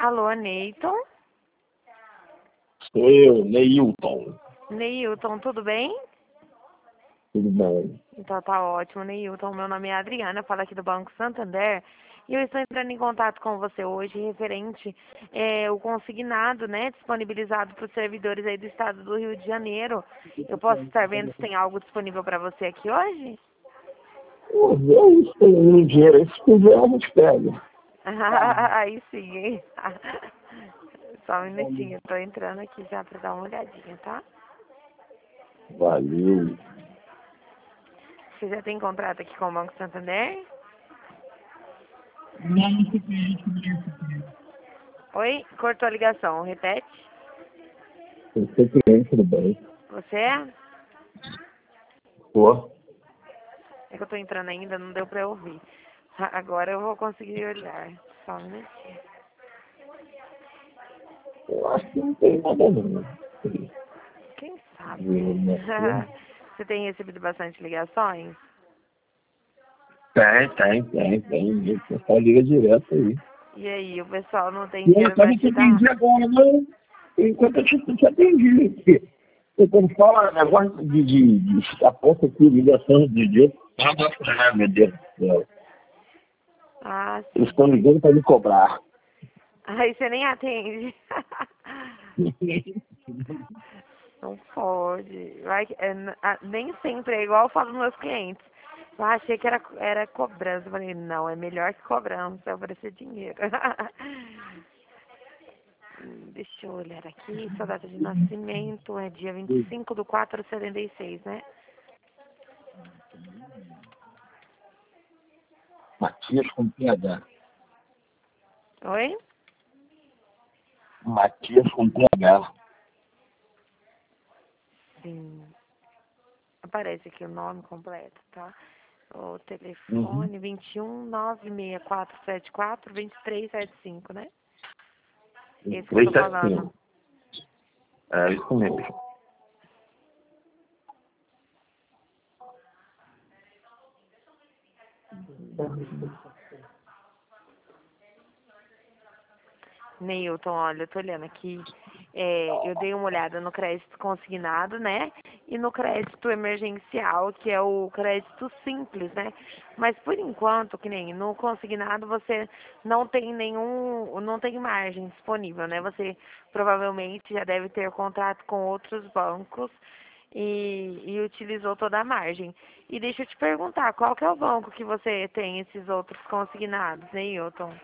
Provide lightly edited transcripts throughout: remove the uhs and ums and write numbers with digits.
Alô, Neyton? Sou eu, Neilton. Neilton, tudo bem? Tudo bem? Então tá ótimo, Neilton. Meu nome é Adriana, falo aqui do Banco Santander. E eu estou entrando em contato com você hoje referente o consignado, né, disponibilizado para os servidores aí do estado do Rio de Janeiro. Eu posso estar vendo se tem algo disponível para você aqui hoje? Eu tenho dinheiro, se quiser a gente pega. Aí sim, hein? Só um minutinho, eu tô entrando aqui já para dar uma olhadinha, tá? Valeu. Você já tem contrato aqui com o Banco Santander? Não, você tem. Oi? Cortou a ligação, repete. Eu sou cliente, tudo bem? Você é? Pô, É que eu tô entrando ainda, não deu pra eu ouvir. Agora eu vou conseguir olhar. Só um minutinho. eu acho que não tem nada não. Quem sabe? Tem, Você tem recebido bastante ligações? tem. O pessoal liga direto aí. E aí, o pessoal não tem E eu dinheiro pra tava te te dar? atendi agora, não. Enquanto eu te atendi. Porque quando fala negócio de a ponta aqui, ligação de Deus, meu Deus do céu. Ah, Eles sim. estão ligando para me cobrar. Aí você nem atende. Não pode. Nem sempre é igual eu falo nos meus clientes. Eu achei que era cobrança. Eu falei, não, é melhor que cobrança, é oferecer dinheiro. Deixa eu olhar aqui, sua data de nascimento é dia 25/4/76, né? Matias com PH. Oi? Matias com PH. Sim. Aparece aqui o nome completo, tá? O Uhum. telefone 21 96474 2375, né? Esse que eu tô falando. 375. É isso mesmo. Neilton, olha, eu tô olhando aqui. Eu dei uma olhada no crédito consignado, né? E no crédito emergencial, que é o crédito simples, né? Mas por enquanto, que nem no consignado, você não tem não tem margem disponível, né? Você provavelmente já deve ter contrato com outros bancos e utilizou toda a margem. E deixa eu te perguntar, qual que é o banco que você tem esses outros consignados, Neilton?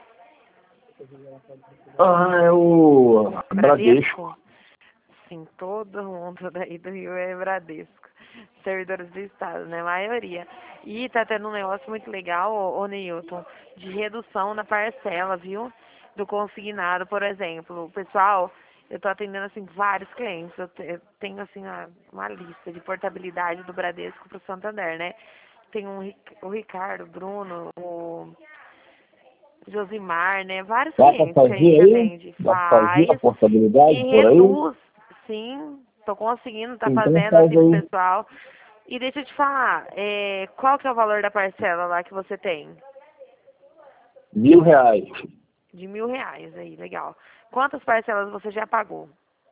É o Bradesco. Bradesco? Sim, todo mundo daí do Rio é Bradesco. Servidores do Estado, né? A maioria. E tá tendo um negócio muito legal, ô Neilton, de redução na parcela, viu? Do consignado, por exemplo. O pessoal, eu tô atendendo, assim, vários clientes. Eu tenho, assim, uma lista de portabilidade do Bradesco pro Santander, né? Tem o Ricardo, o Bruno, o Josimar, né? Vários Dá para clientes que a fazer gente aí? atende. Dá para fazer a Faz e portabilidade por aí? reduz, sim. Tô conseguindo, tá Então fazendo faz assim pro aí pessoal. E deixa eu te falar, qual que é o valor da parcela lá que você tem? R$ 1.000. De R$ 1.000 aí, legal. Quantas parcelas você já pagou?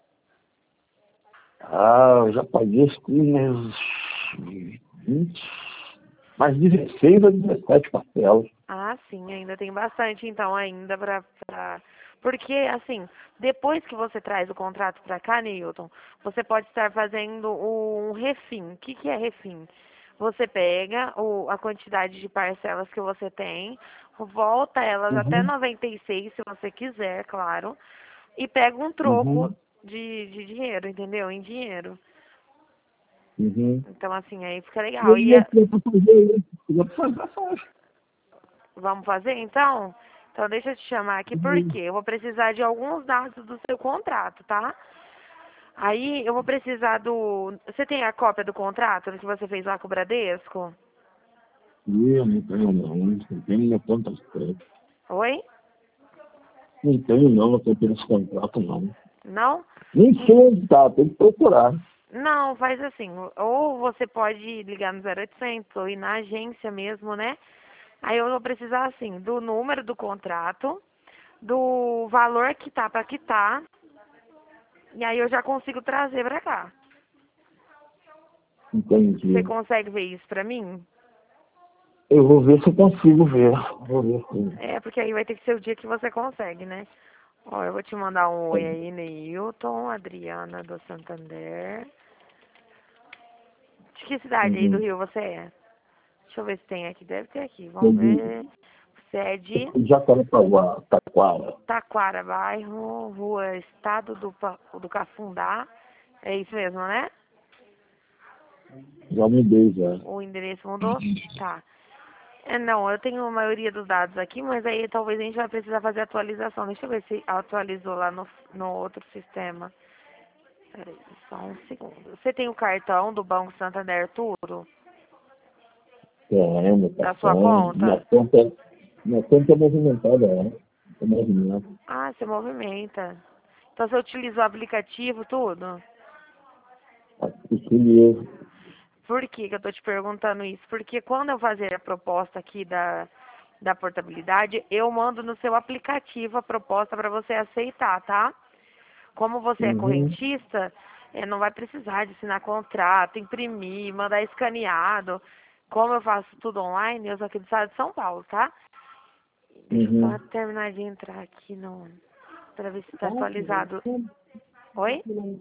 Eu já paguei acho que umas 20, mais 16 ou 17 parcelas. Ah, sim, ainda tem bastante, então, ainda Porque, assim, depois que você traz o contrato para cá, Newton, você pode estar fazendo um refim. O que que é refim? Você pega a quantidade de parcelas que você tem, volta elas até Uhum, 96, se você quiser, claro, e pega um troco uhum, de dinheiro, entendeu? Em dinheiro. uhum. Então, assim, aí fica E legal. aí eu queria fazer isso. Eu vou fazer fácil. Vamos fazer então? Então deixa eu te chamar aqui porque eu vou precisar de alguns dados do seu contrato, tá? Aí eu vou precisar do. Você tem a cópia do contrato que você fez lá com o Bradesco? Eu não tenho não. Não tenho minha conta certa. Oi? Não tenho não, não tenho esse contrato não. Não? Nem sei onde tá, tem que procurar. Não, faz assim. Ou você pode ligar no 0800 ou ir na agência mesmo, né? Aí eu vou precisar assim do número do contrato, do valor que tá para quitar. E aí eu já consigo trazer pra cá. Entendi. Você consegue ver isso pra mim? Eu vou ver se eu consigo ver. Vou ver sim. É, porque aí vai ter que ser o dia que você consegue, né? Ó, eu vou te mandar um oi aí, Neilton, Adriana do Santander. De que cidade aí do Rio você é? Deixa eu ver se tem aqui. Deve ter aqui. Vamos ver. Você é de Jacarepaguá, Taquara. Taquara, bairro, rua Estado do Cafundá. É isso mesmo, né? Já mudei já. O endereço mudou? Tá. É, não, eu tenho a maioria dos dados aqui, mas aí talvez a gente vai precisar fazer atualização. Deixa eu ver se atualizou lá no outro sistema. Peraí, só um segundo. Você tem o cartão do Banco Santander tudo? Tem, Da sua conta? Minha conta é movimentada, né? É movimento. Ah, você movimenta. Então você utiliza o aplicativo tudo? Isso mesmo. Por que eu tô te perguntando isso? Porque quando eu fazer a proposta aqui da portabilidade, eu mando no seu aplicativo a proposta para você aceitar, tá? Como você é correntista, não vai precisar de assinar contrato, imprimir, mandar escaneado. Como eu faço tudo online, eu sou aqui do estado de São Paulo, tá? Deixa eu só terminar de entrar aqui no para ver se está atualizado. Oi?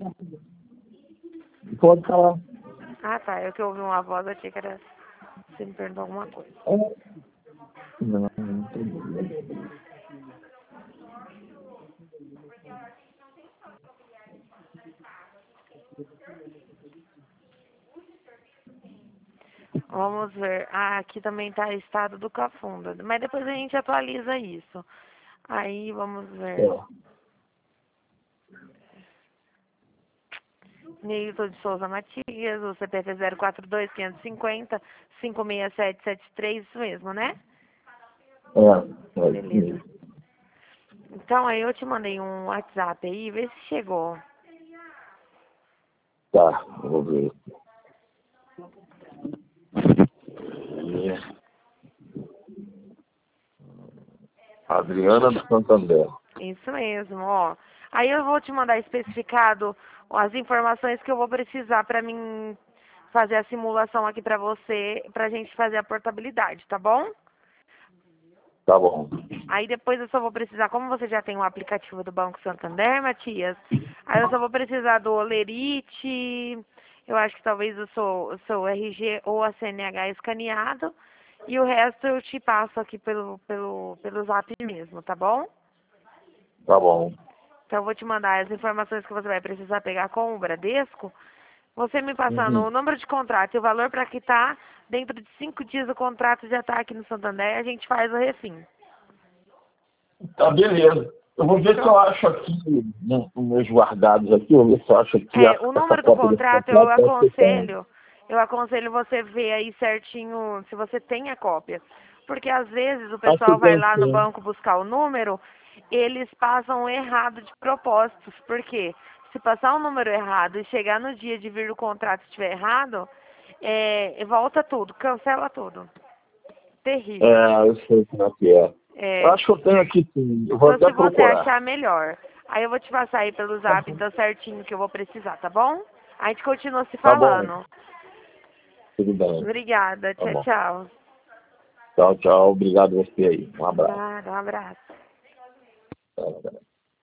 Pode falar. Ah, tá. Eu que ouvi uma voz, achei que era... Você me perguntou alguma coisa. Não, não tem problema. Vamos ver. Ah, aqui também tá estado do Cafunda. Mas depois a gente atualiza isso. Aí, vamos ver. Neilton de Souza Matias, o CPF é 042-550-56773, isso mesmo, né? Beleza. Então, aí eu te mandei um WhatsApp aí, vê se chegou. Tá, vou ver. Adriana do Santander. Isso mesmo, ó. Aí eu vou te mandar especificado as informações que eu vou precisar para mim fazer a simulação aqui para você, pra gente fazer a portabilidade, tá bom? Tá bom. Aí depois eu só vou precisar, como você já tem o aplicativo do Banco Santander, Matias, aí eu só vou precisar do Olerite, eu acho que talvez o seu RG ou a CNH escaneado, e o resto eu te passo aqui pelo zap mesmo, tá bom? Tá bom. Então eu vou te mandar as informações que você vai precisar pegar com o Bradesco. Você me passando o número de contrato e o valor para quitar, dentro de 5 dias o contrato já está aqui no Santander, a gente faz o refim. Tá, beleza. Eu vou ver se eu acho aqui, nos meus guardados aqui, eu vou ver se eu acho aqui O número do contrato eu aconselho você ver aí certinho se você tem a cópia. Porque às vezes o pessoal vai lá no banco buscar o número, eles passam errado de propósitos. Por quê? Se passar um número errado e chegar no dia de vir o contrato e estiver errado, volta tudo, cancela tudo. Terrível. Eu sei como é que é. Eu acho que eu tenho aqui sim. Eu vou Então, até se você procurar. achar melhor, aí eu vou te passar aí pelo zap, então certinho que eu vou precisar, tá bom? A gente continua se Tá bom. falando. Tudo bem. Obrigada. Tá Tchau, bom. tchau. Tchau, tchau. Obrigado a você aí. Um abraço. Nada, um abraço.